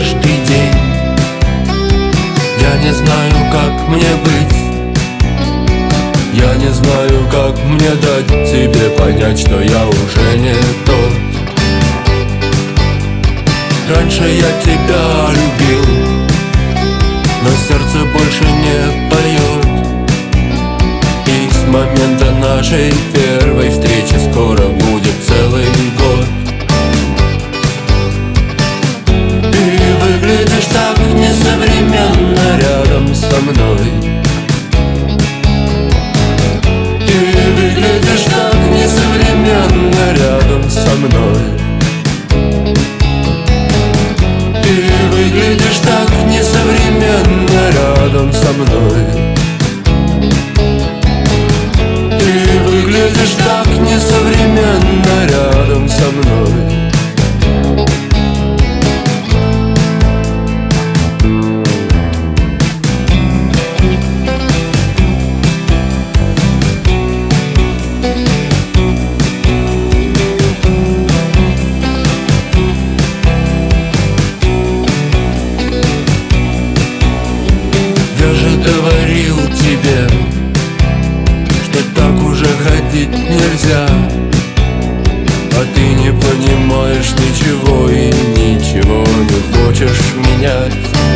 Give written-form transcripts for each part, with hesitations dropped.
каждый день. Я не знаю, как мне быть. Я не знаю, как мне дать тебе понять, что я уже не тот. Раньше я тебя любил, но сердце больше не поет. И с момента нашей первой встречи скоро будет целый год. Ты выглядишь так несовременно рядом со мной. Ты выглядишь так несовременно рядом со мной. Ты выглядишь так несовременно рядом со мной. Ты выглядишь так несовременно рядом со мной. Я же говорил тебе, что так уже ходить нельзя. А ты не понимаешь ничего и ничего не хочешь менять.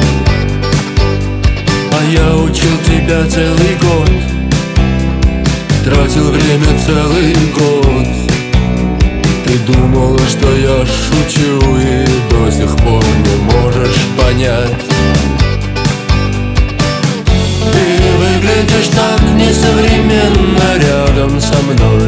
А я учил тебя целый год, тратил время целый год. Ты думала, что я шучу, и до сих пор не можешь понять. Ты выглядишь так несовременно рядом со мной.